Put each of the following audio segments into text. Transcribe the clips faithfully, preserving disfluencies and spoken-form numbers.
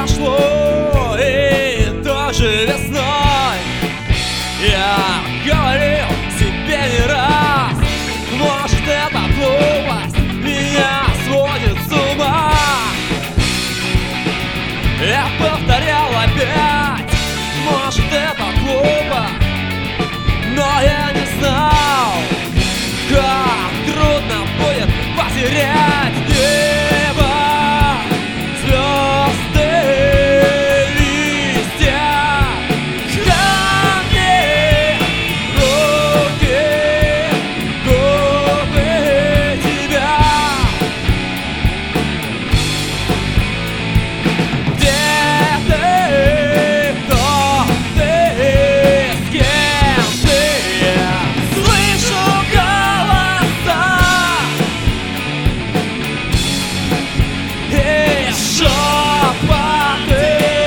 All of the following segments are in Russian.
прошло, и тоже весной я говорил себе не раз: может, эта глупость меня сводит с ума. Я повторял опять: может, это глупо, но я не знал, как трудно будет потерять небо, звезды, листья, камни, руки, губы тебя. Где ты, кто ты, с кем ты? Я слышу голоса и шепоты.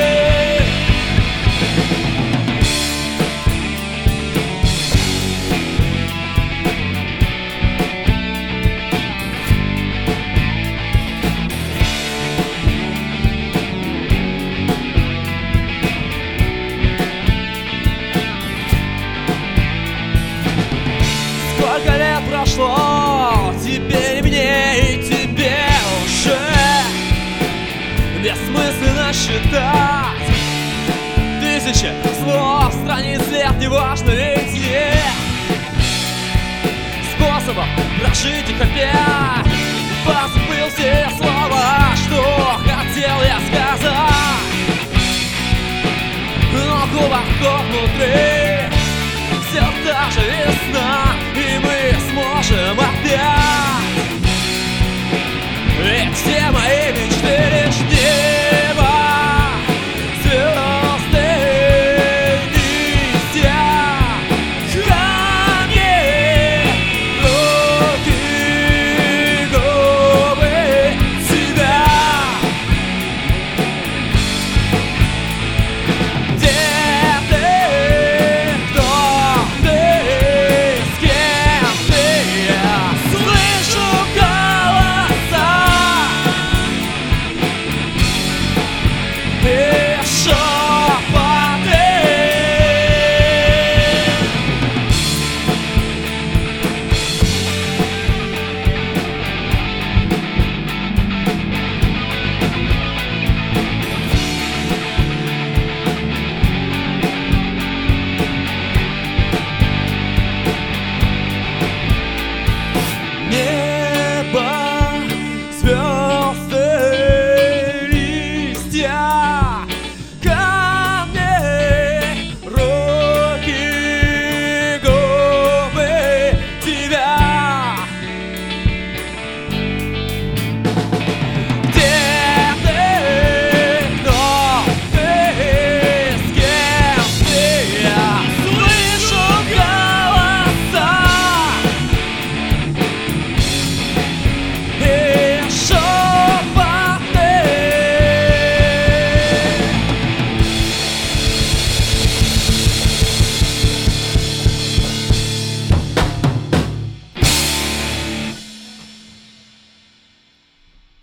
Сколько лет прошло, теперь мне и тебе уже бессмысленно считать тысячи слов, страниц, лет, неважно, ведь нет способов прожить их опять. Позабыл все слова, что